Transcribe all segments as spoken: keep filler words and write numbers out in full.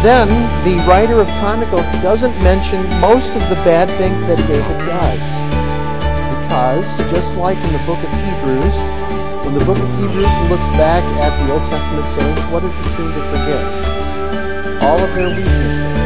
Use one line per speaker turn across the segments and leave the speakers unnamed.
then the writer of Chronicles doesn't mention most of the bad things that David does. Because, just like in the book of Hebrews, when the book of Hebrews looks back at the Old Testament saints, what does it seem to forget? All of their weaknesses.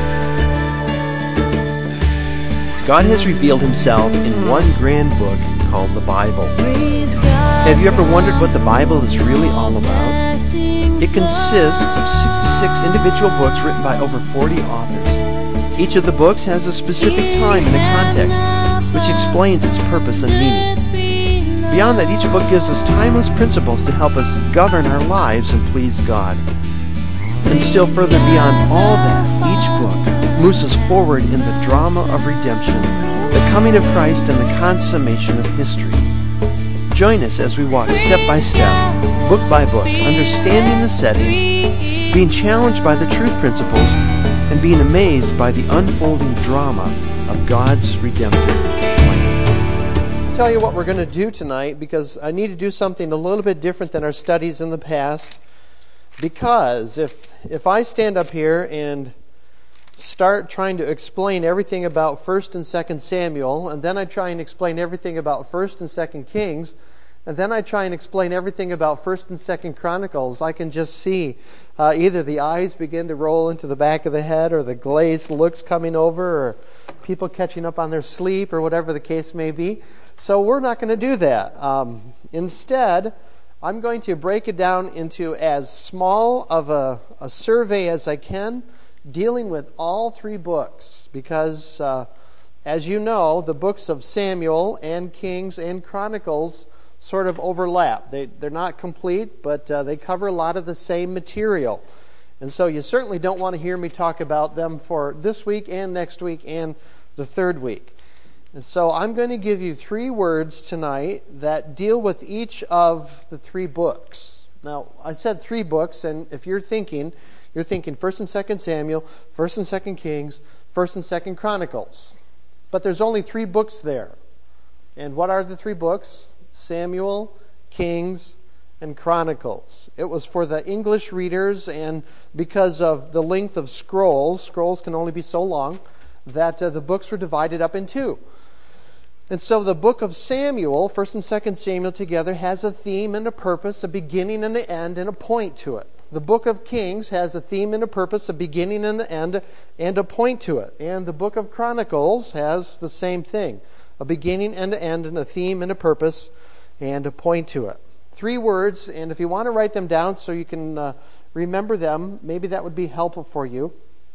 God has revealed himself in one grand book called the Bible. Have you ever wondered what the Bible is really all about? It consists of sixty-six individual books written by over forty authors. Each of the books has a specific time and a context, which explains its purpose and meaning. Beyond that, each book gives us timeless principles to help us govern our lives and please God. And still further beyond all that, each book moves us forward in the drama of redemption, the coming of Christ, and the consummation of history. Join us as we walk step by step, book by book, understanding the settings, being challenged by the truth principles, and being amazed by the unfolding drama of God's redemptive plan.
I'll tell you what we're going to do tonight, because I need to do something a little bit different than our studies in the past. Because if if I stand up here and start trying to explain everything about First and Second Samuel, and then I try and explain everything about First and Second Kings, and then I try and explain everything about First and Second Chronicles, I can just see uh, either the eyes begin to roll into the back of the head, or the glazed looks coming over, or people catching up on their sleep, or whatever the case may be. So we're not going to do that. Um, instead, I'm going to break it down into as small of a, a survey as I can, dealing with all three books, because uh, as you know, the books of Samuel and Kings and Chronicles sort of overlap. They, they're not complete, but uh, they cover a lot of the same material. And so you certainly don't want to hear me talk about them for this week and next week and the third week. And so I'm going to give you three words tonight that deal with each of the three books. Now, I said three books, and if you're thinking, you're thinking First and Second Samuel, First and Second Kings, First and Second Chronicles. But there's only three books there. And what are the three books? Samuel, Kings, and Chronicles. It was for the English readers, and because of the length of scrolls, scrolls can only be so long, that uh, the books were divided up in two. And so the book of Samuel, First and Second Samuel together, has a theme and a purpose, a beginning and an end, and a point to it. The book of Kings has a theme and a purpose, a beginning and an end, and a point to it. And the book of Chronicles has the same thing, a beginning and an end, and a theme and a purpose, and a point to it. Three words, and if you want to write them down so you can uh, remember them, maybe that would be helpful for you.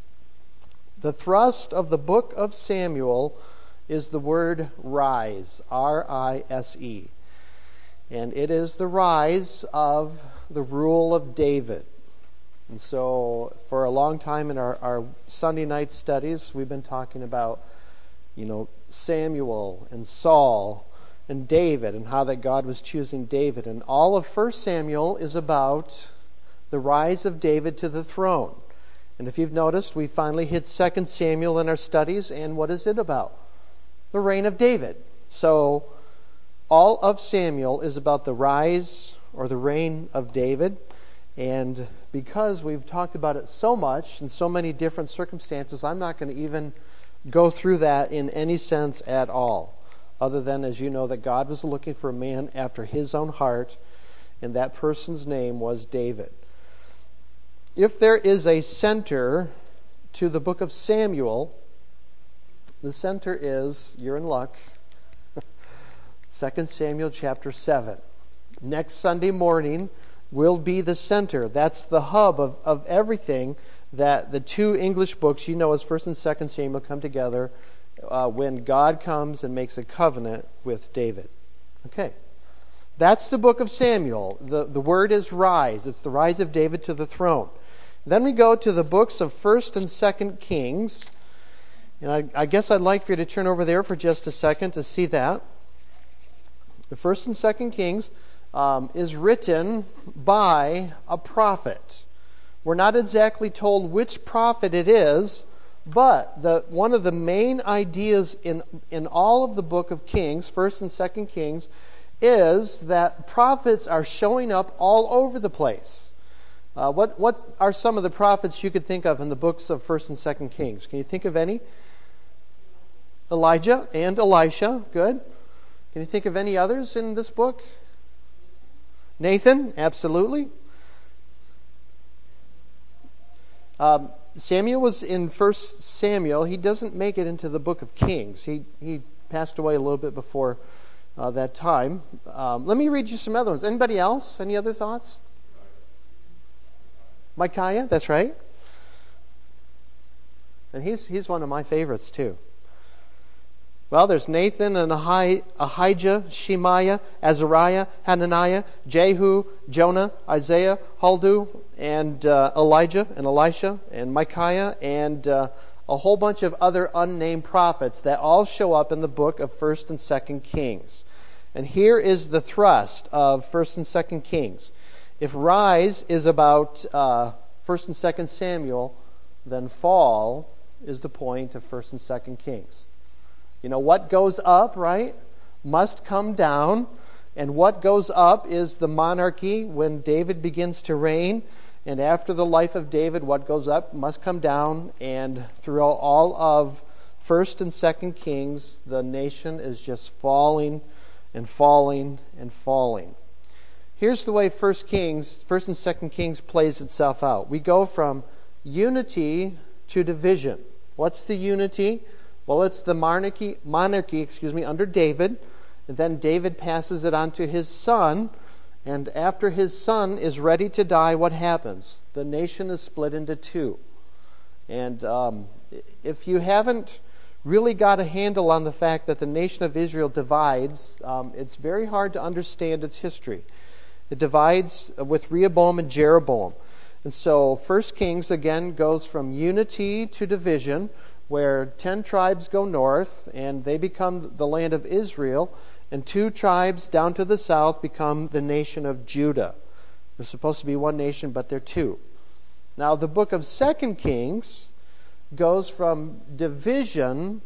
The thrust of the book of Samuel is the word rise, R I S E. And it is the rise of the rule of David. And so for a long time in our, our Sunday night studies, we've been talking about, you know, Samuel and Saul and David, and how that God was choosing David. And all of First Samuel is about the rise of David to the throne. And if you've noticed, we finally hit Second Samuel in our studies, and what is it about? The reign of David. So all of Samuel is about the rise or the reign of David. And because we've talked about it so much in so many different circumstances, I'm not going to even go through that in any sense at all, other than, as you know, that God was looking for a man after his own heart, and that person's name was David. If there is a center to the book of Samuel, the center is, you're in luck, Second Samuel chapter seven. Next Sunday morning will be the center. That's the hub of, of everything that the two English books, you know, as First and Second Samuel, come together uh, when God comes and makes a covenant with David. Okay. That's the book of Samuel. The, the word is rise. It's the rise of David to the throne. Then we go to the books of First and Second Kings. And I, I guess I'd like for you to turn over there for just a second to see that. The First and Second Kings um, is written by a prophet. We're not exactly told which prophet it is, but the one of the main ideas in, in all of the book of Kings, First and Second Kings, is that prophets are showing up all over the place. Uh, what, what are some of the prophets you could think of in the books of First and Second Kings? Can you think of any? Elijah and Elisha. Good. Can you think of any others in this book? Nathan, absolutely. Um, Samuel was in First Samuel. He doesn't make it into the book of Kings. He he passed away a little bit before uh, that time. Um, let me read you some other ones. Anybody else? Any other thoughts? Micaiah, that's right. And he's he's one of my favorites too. Well, there's Nathan and Ahi- Ahijah, Shemaiah, Azariah, Hananiah, Jehu, Jonah, Isaiah, Huldu, and uh, Elijah, and Elisha, and Micaiah, and uh, a whole bunch of other unnamed prophets that all show up in the book of First and Second Kings. And here is the thrust of First and Second Kings. If Rise is about uh, First and Second Samuel, then Fall is the point of First and Second Kings. You know, what goes up, right, must come down. And what goes up is the monarchy when David begins to reign. And after the life of David, what goes up must come down. And throughout all of First and Second Kings, the nation is just falling and falling and falling. Here's the way First Kings, First and Second Kings plays itself out. We go from unity to division. What's the unity? Well, it's the monarchy, monarchy, excuse me, under David, and then David passes it on to his son, and after his son is ready to die, what happens? The nation is split into two. And um, if you haven't really got a handle on the fact that the nation of Israel divides, um, it's very hard to understand its history. It divides with Rehoboam and Jeroboam. And so First Kings, again, goes from unity to division, where ten tribes go north, and they become the land of Israel, and two tribes down to the south become the nation of Judah. There's supposed to be one nation, but they're two. Now, the book of Second Kings goes from division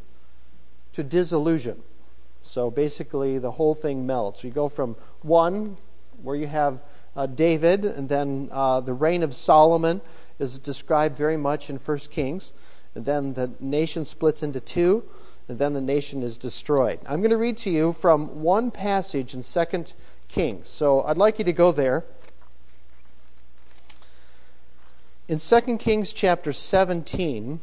to disillusion. So basically, the whole thing melts. You go from one, where you have uh, David, and then uh, the reign of Solomon is described very much in First Kings. And then the nation splits into two, and then the nation is destroyed. I'm going to read to you from one passage in Second Kings. So I'd like you to go there. In Second Kings chapter seventeen,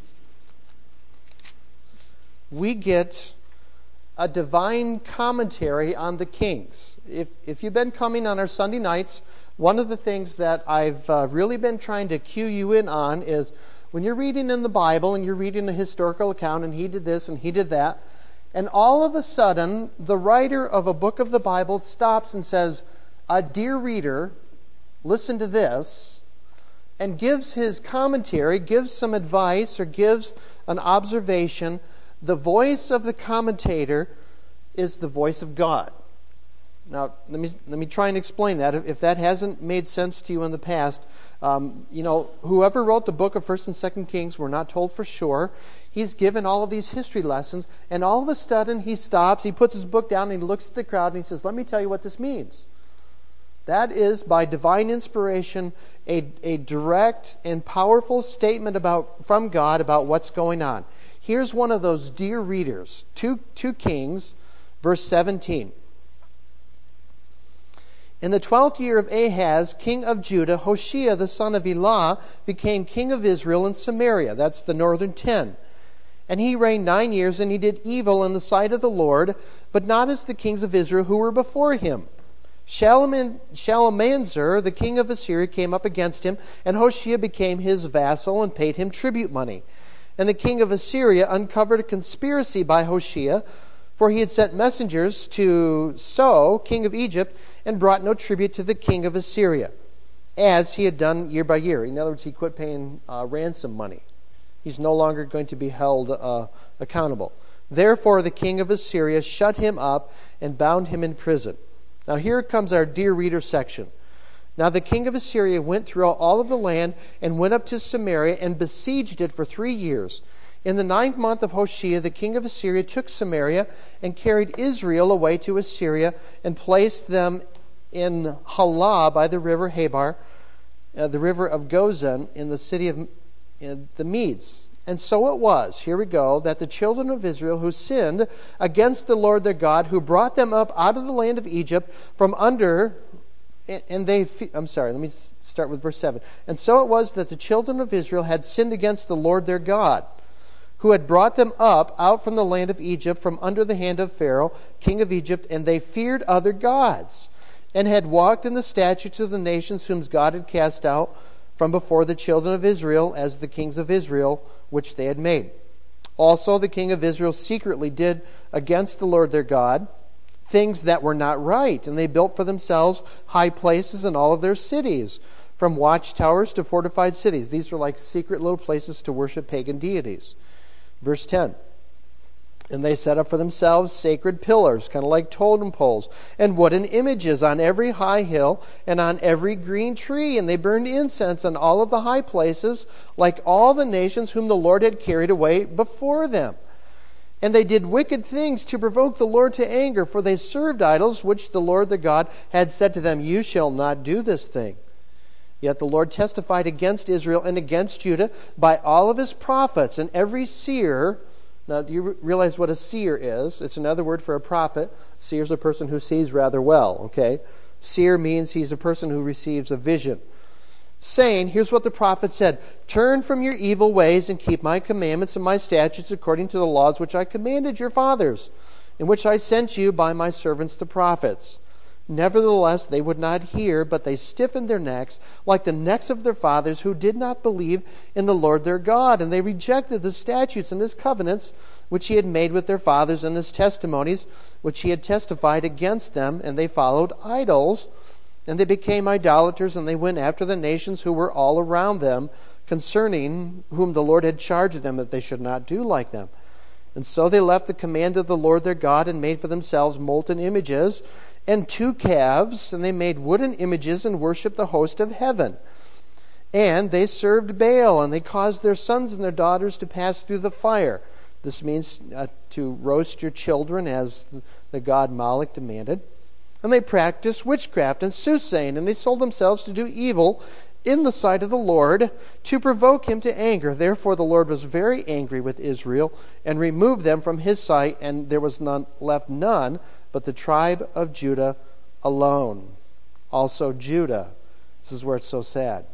we get a divine commentary on the kings. If, if you've been coming on our Sunday nights, one of the things that I've uh, really been trying to cue you in on is when you're reading in the Bible and you're reading a historical account and he did this and he did that, and all of a sudden the writer of a book of the Bible stops and says, "A dear reader, listen to this," and gives his commentary, gives some advice or gives an observation. The voice of the commentator is the voice of God. Now, let me let me try and explain that. If that hasn't made sense to you in the past, um, you know, whoever wrote the book of First and Second Kings, we're not told for sure. He's given all of these history lessons, and all of a sudden he stops, he puts his book down, and he looks at the crowd, and he says, "Let me tell you what this means." That is, by divine inspiration, a, a direct and powerful statement about from God about what's going on. Here's one of those dear readers, two, two Kings, verse seventeen. In the twelfth year of Ahaz, king of Judah, Hoshea the son of Elah became king of Israel in Samaria. That's the northern ten. And he reigned nine years, and he did evil in the sight of the Lord, but not as the kings of Israel who were before him. Shalman, Shalmaneser, the king of Assyria, came up against him, and Hoshea became his vassal and paid him tribute money. And the king of Assyria uncovered a conspiracy by Hoshea, for he had sent messengers to So, king of Egypt, and brought no tribute to the king of Assyria, as he had done year by year. In other words, he quit paying uh, ransom money. He's no longer going to be held uh, accountable. Therefore, the king of Assyria shut him up and bound him in prison. Now here comes our dear reader section. Now the king of Assyria went throughout all of the land and went up to Samaria and besieged it for three years. In the ninth month of Hoshea, the king of Assyria took Samaria and carried Israel away to Assyria and placed them in Halah by the river Habar. uh, the river of Gozan in the city of uh, the Medes. And so it was, here we go, that the children of Israel who sinned against the Lord their God, who brought them up out of the land of Egypt from under, and they, I'm sorry, let me start with verse seven. And so it was that the children of Israel had sinned against the Lord their God, who had brought them up out from the land of Egypt from under the hand of Pharaoh, king of Egypt, and they feared other gods, and had walked in the statutes of the nations whom God had cast out from before the children of Israel as the kings of Israel, which they had made. Also the king of Israel secretly did against the Lord their God things that were not right, and they built for themselves high places in all of their cities, from watchtowers to fortified cities. These were like secret little places to worship pagan deities. Verse ten. And they set up for themselves sacred pillars, kind of like totem poles, and wooden images on every high hill and on every green tree. And they burned incense on all of the high places, like all the nations whom the Lord had carried away before them. And they did wicked things to provoke the Lord to anger, for they served idols, which the Lord their God had said to them, You shall not do this thing. Yet the Lord testified against Israel and against Judah by all of his prophets, and every seer. Now, do you realize what a seer is? It's another word for a prophet. Seer is a person who sees rather well, okay? Seer means he's a person who receives a vision. Saying, here's what the prophet said, Turn from your evil ways and keep my commandments and my statutes according to the laws which I commanded your fathers, in which I sent you by my servants the prophets. Nevertheless, they would not hear, but they stiffened their necks, like the necks of their fathers, who did not believe in the Lord their God. And they rejected the statutes and his covenants, which he had made with their fathers, and his testimonies, which he had testified against them. And they followed idols, and they became idolaters, and they went after the nations who were all around them, concerning whom the Lord had charged them that they should not do like them. And so they left the command of the Lord their God, and made for themselves molten images, and two calves, and they made wooden images and worshipped the host of heaven. And they served Baal, and they caused their sons and their daughters to pass through the fire. This means uh, to roast your children, as the god Moloch demanded. And they practiced witchcraft and soothsaying, and they sold themselves to do evil in the sight of the Lord, to provoke him to anger. Therefore the Lord was very angry with Israel, and removed them from his sight, and there was none left none but the tribe of Judah alone. Also Judah. This is where it's so sad.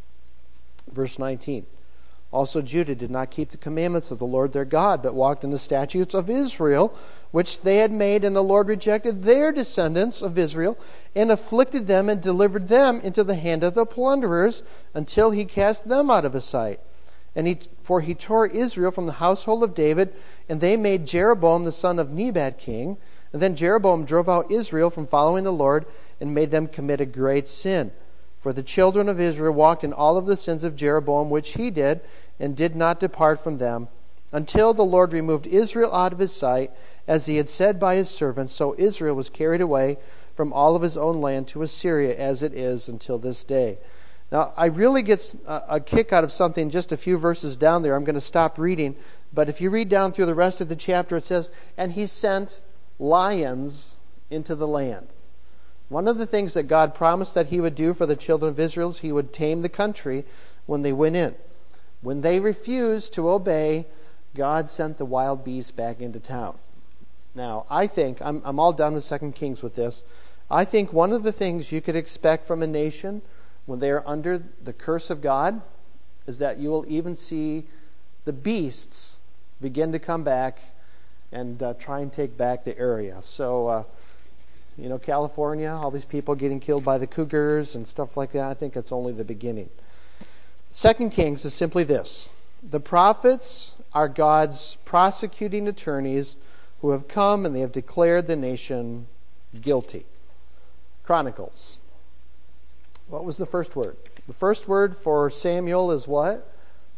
Verse nineteen. Also Judah did not keep the commandments of the Lord their God, but walked in the statutes of Israel, which they had made, and the Lord rejected their descendants of Israel, and afflicted them, and delivered them into the hand of the plunderers, until he cast them out of his sight. And he, for he tore Israel from the household of David, and they made Jeroboam the son of Nebat king. And then Jeroboam drove out Israel from following the Lord, and made them commit a great sin. For the children of Israel walked in all of the sins of Jeroboam, which he did, and did not depart from them, until the Lord removed Israel out of his sight, as he had said by his servants. So Israel was carried away from all of his own land to Assyria, as it is until this day. Now, I really get a kick out of something just a few verses down there. I'm going to stop reading. But if you read down through the rest of the chapter, it says, And he sent lions into the land. One of the things that God promised that he would do for the children of Israel is he would tame the country when they went in. When they refused to obey, God sent the wild beasts back into town. Now, I think, I'm, I'm all done with Second Kings with this, I think one of the things you could expect from a nation when they are under the curse of God is that you will even see the beasts begin to come back and uh, try and take back the area. So, uh, you know, California, all these people getting killed by the cougars and stuff like that, I think it's only the beginning. Second Kings is simply this. The prophets are God's prosecuting attorneys who have come and they have declared the nation guilty. Chronicles. What was the first word? The first word for Samuel is what?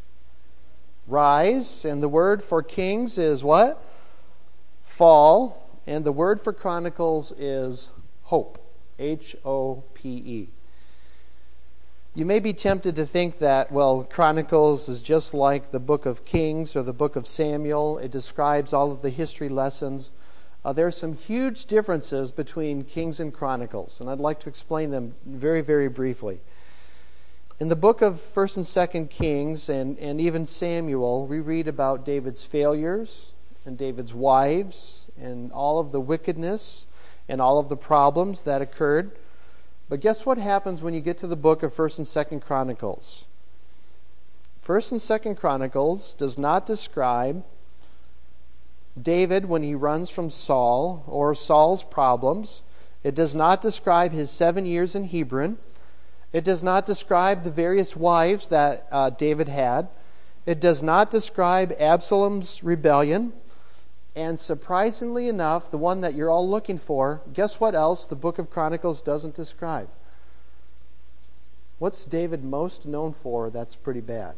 Rise. And the word for kings is what? Fall. And the word for Chronicles is hope. H O P E. You may be tempted to think that, well, Chronicles is just like the book of Kings or the book of Samuel. It describes all of the history lessons. Uh, there are some huge differences between Kings and Chronicles, and I'd like to explain them very, very briefly. In the book of First and Second Kings and, and even Samuel, we read about David's failures and David's wives and all of the wickedness and all of the problems that occurred. But guess what happens when you get to the book of First and Second Chronicles? First and Second Chronicles does not describe David when he runs from Saul or Saul's problems. It does not describe his seven years in Hebron. It does not describe the various wives that uh, David had. It does not describe Absalom's rebellion. And surprisingly enough, the one that you're all looking for, guess what else the book of Chronicles doesn't describe? What's David most known for that's pretty bad?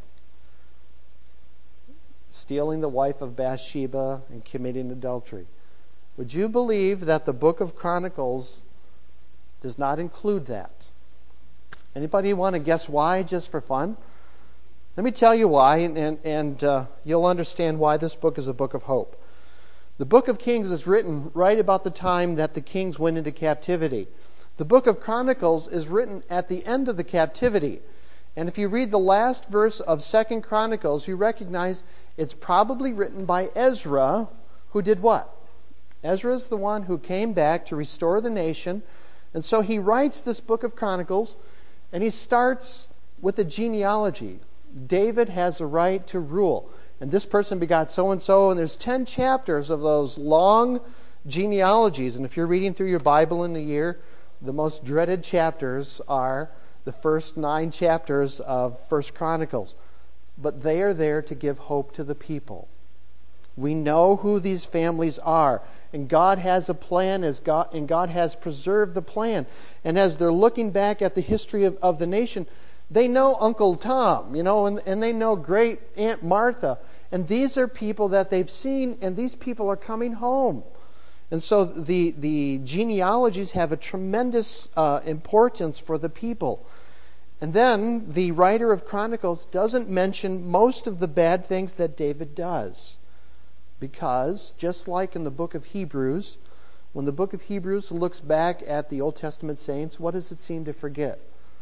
Stealing the wife of Bathsheba and committing adultery. Would you believe that the book of Chronicles does not include that? Anybody want to guess why, just for fun? Let me tell you why, and, and, and uh, you'll understand why this book is a book of hope. The book of Kings is written right about the time that the kings went into captivity. The book of Chronicles is written at the end of the captivity. And if you read the last verse of Second Chronicles, you recognize it's probably written by Ezra, who did what? Ezra is the one who came back to restore the nation. And so he writes this book of Chronicles, and he starts with a genealogy. David has a right to rule. And this person begot so-and-so, and there's ten chapters of those long genealogies. And if you're reading through your Bible in a year, the most dreaded chapters are the first nine chapters of First Chronicles. But they are there to give hope to the people. We know who these families are. And God has a plan, as God, and God has preserved the plan. And as they're looking back at the history of, of the nation, they know Uncle Tom, you know, and, and they know great Aunt Martha. And these are people that they've seen, and these people are coming home. And so the, the genealogies have a tremendous uh, importance for the people. And then the writer of Chronicles doesn't mention most of the bad things that David does. Because, just like in the book of Hebrews, when the book of Hebrews looks back at the Old Testament saints, what does it seem to forget?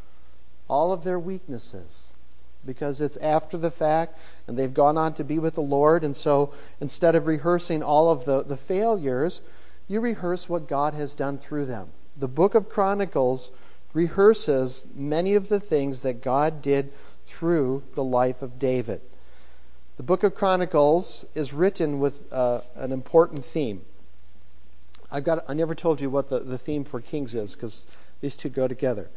All of their weaknesses. Because it's after the fact, and they've gone on to be with the Lord, and so instead of rehearsing all of the, the failures, you rehearse what God has done through them. The book of Chronicles rehearses many of the things that God did through the life of David. The book of Chronicles is written with uh, an important theme. I've got, I never told you what the, the theme for Kings is, because these two go together.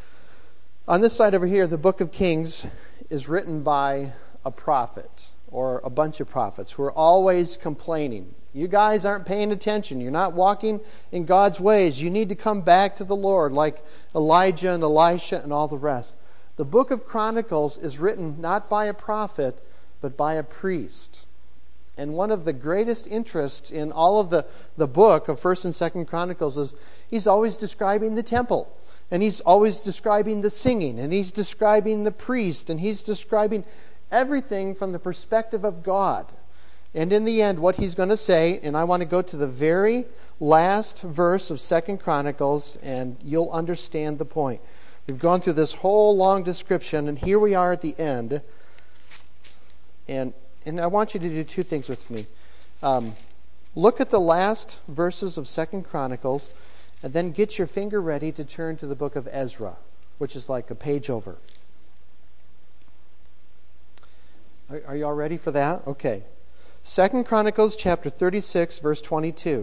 On this side over here, the book of Kings is written by a prophet, or a bunch of prophets, who are always complaining. You guys aren't paying attention. You're not walking in God's ways. You need to come back to the Lord, like Elijah and Elisha and all the rest. The book of Chronicles is written not by a prophet, but by a priest. And one of the greatest interests in all of the, the book of First and Second Chronicles is he's always describing the temple. And he's always describing the singing. And he's describing the priest. And he's describing everything from the perspective of God. And in the end, what he's going to say, and I want to go to the very last verse of Second Chronicles, and you'll understand the point. We've gone through this whole long description, and here we are at the end. And and I want you to do two things with me. Um, look at the last verses of Second Chronicles, and then get your finger ready to turn to the book of Ezra, which is like a page over. Are, are you all ready for that? Okay. Second Chronicles chapter thirty-six, verse twenty-two.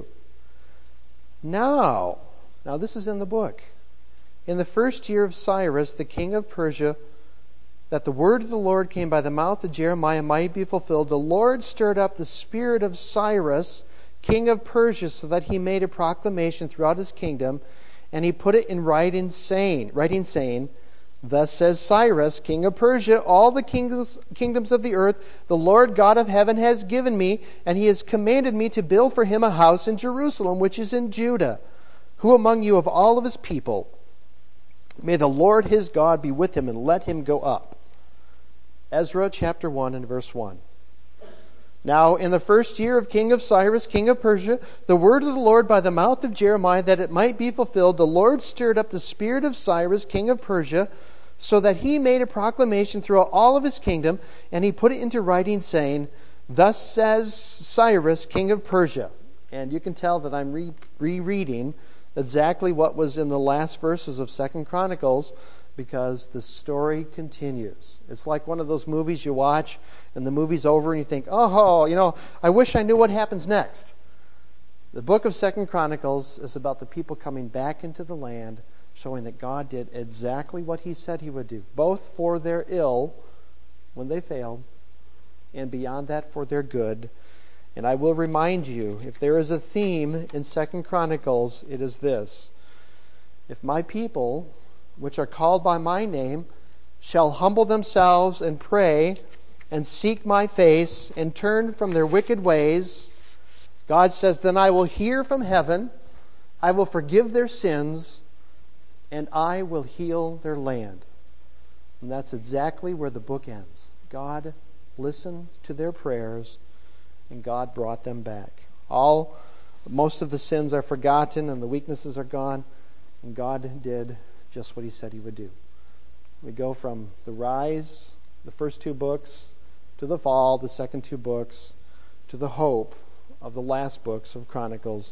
Now, now this is in the book. In the first year of Cyrus, the king of Persia, that the word of the Lord came by the mouth of Jeremiah might be fulfilled, the Lord stirred up the spirit of Cyrus, king of Persia, so that he made a proclamation throughout his kingdom, and he put it in writing saying, writing saying, Thus says Cyrus, king of Persia, all the kingdoms, kingdoms of the earth, the Lord God of heaven has given me, and he has commanded me to build for him a house in Jerusalem, which is in Judah. Who among you of all of his people? May the Lord his God be with him, and let him go up. Ezra chapter one and verse one. Now, in the first year of King of Cyrus, king of Persia, the word of the Lord by the mouth of Jeremiah, that it might be fulfilled, the Lord stirred up the spirit of Cyrus, king of Persia, so that he made a proclamation throughout all of his kingdom, and he put it into writing, saying, Thus says Cyrus, king of Persia. And you can tell that I'm re- rereading exactly what was in the last verses of Second Chronicles, because the story continues. It's like one of those movies you watch, and the movie's over, and you think, oh, you know, I wish I knew what happens next. The book of Second Chronicles is about the people coming back into the land, showing that God did exactly what he said he would do, both for their ill, when they failed, and beyond that for their good. And I will remind you, if there is a theme in Second Chronicles, it is this: if my people, which are called by my name, shall humble themselves and pray and seek my face and turn from their wicked ways, God says, then I will hear from heaven, I will forgive their sins, and I will heal their land. And that's exactly where the book ends. God listened to their prayers, and God brought them back. All, most of the sins are forgotten, and the weaknesses are gone, and God did just what he said he would do. We go from the rise, the first two books, to the fall, the second two books, to the hope of the last books of Chronicles.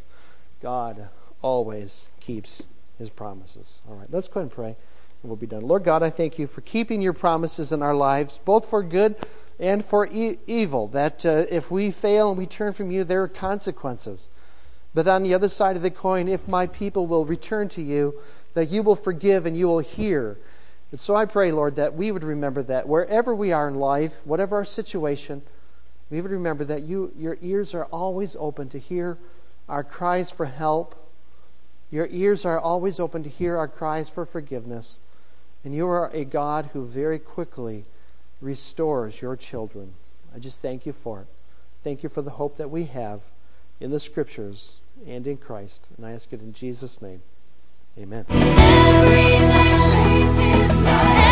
God always keeps his promises. All right, let's go ahead and pray, and we'll be done. Lord God, I thank you for keeping your promises in our lives, both for good and for e- evil, that uh, if we fail and we turn from you, there are consequences. But on the other side of the coin, if my people will return to you, that you will forgive and you will hear. And so I pray, Lord, that we would remember that wherever we are in life, whatever our situation, we would remember that you, your ears are always open to hear our cries for help. Your ears are always open to hear our cries for forgiveness. And you are a God who very quickly restores your children. I just thank you for it. Thank you for the hope that we have in the Scriptures and in Christ. And I ask it in Jesus' name. Amen.